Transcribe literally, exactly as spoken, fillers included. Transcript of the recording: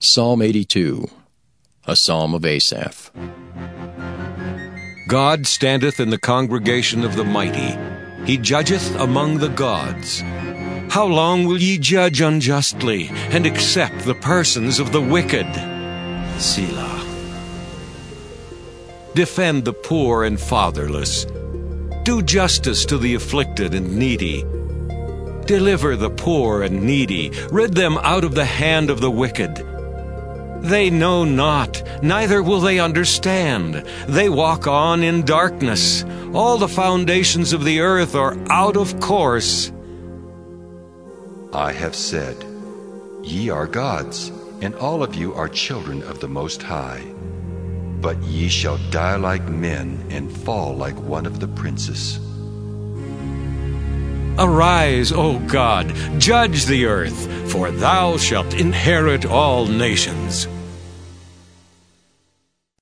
Psalm eighty-two, a psalm of Asaph. God standeth in the congregation of the mighty. He judgeth among the gods. How long will ye judge unjustly, and accept the persons of the wicked? Selah. Defend the poor and fatherless. Do justice to the afflicted and needy. Deliver the poor and needy. Rid them out of the hand of the wicked. They know not, neither will they understand. They walk on in darkness. All the foundations of the earth are out of course. I have said, Ye are gods, and all of you are children of the Most High. But ye shall die like men, and fall like one of the princes. Arise, O God, judge the earth, for thou shalt inherit all nations.